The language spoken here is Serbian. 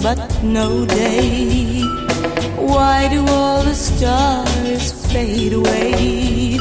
but no day. Why do all the stars fade away?